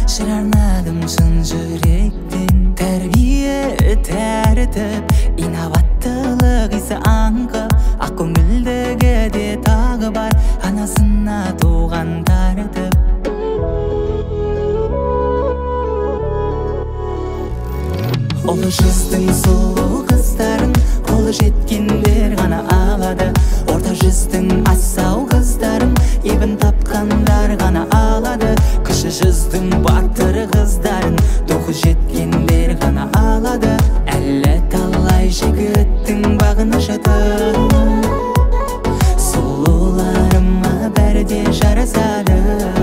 Жыр арнадым шын жүректен, тәрбие тәртіп, инабаттылық исі аңқып, ақ көңілдігі тағы бар, анасына туған тартып. Ұлы жүздің сұлу қыздарын қолы жеткендер ғана алады. Орта жүздің асау қыздарын ебін тапқандар ғана алады. Кіші жүздің батыр қыздарын тоқы жеткендер ғана алады. Әлі талай жігіттің бағына жатыр, сұлуларыма бәрі де жарасады.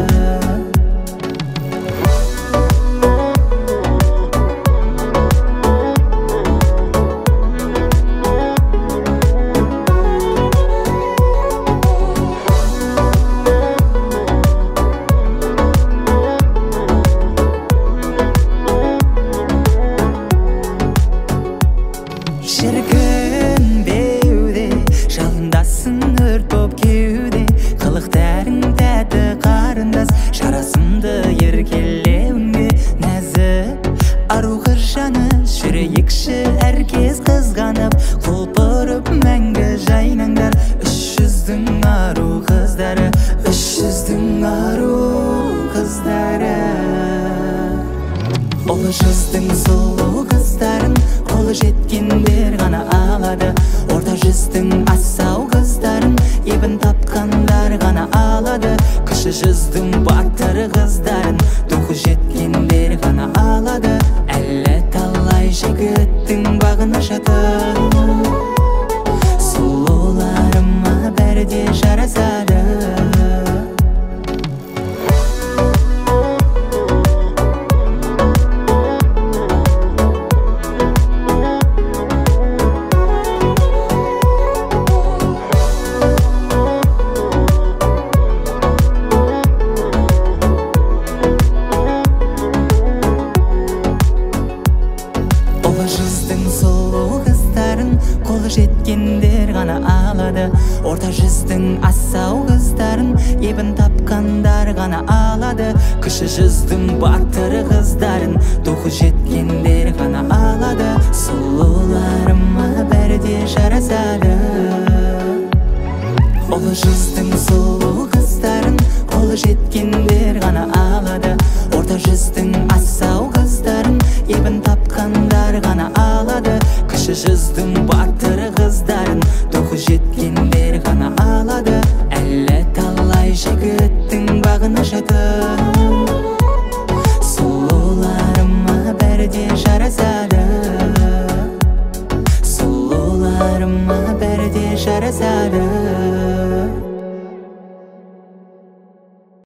Шіркін беуде, жалындасын өрт боп кеуде, қылықтарың тәті қарындас, жарасымды еркелеуіңде нәзік ару қыршаныс, жүрейікші әркез қызғанып, құлпырып мәңгі жайнаңдар. Үш жүздің ару қыздары, үш жүздің ару қыздары. Ұлы жүздің сұлу қыздарын қолы жеткендер ғана алады. Орта жүздің асау қыздарын ебін тапқандар ғана алады. Кіші жүздің батыр қыздарын тоқы жеткендер ғана алады. Әлі талай жігіттің бағына жатыр, сұлуларыма бәрі де жарасады. Ұлы жүздің сұлу қыздарын қолы жеткендер ғана алады. Орта жүздің асау қыздарын ебін тапқандар ғана алады. Кіші жүздің батыр қыздарын тоқы жеткендер ғана алады. Сұлуларыма бәрі де жарасады. Ұлы жүздің сұлу қыздарын қолы жеткендер ғана алады. Орта жүздің асау қыздарын ебін тапқандар ғана алады. Кіші жүздің батыр қыздарын тоқы жеткендер ғана алады. Әлі талай жігіттің бағына жатыр,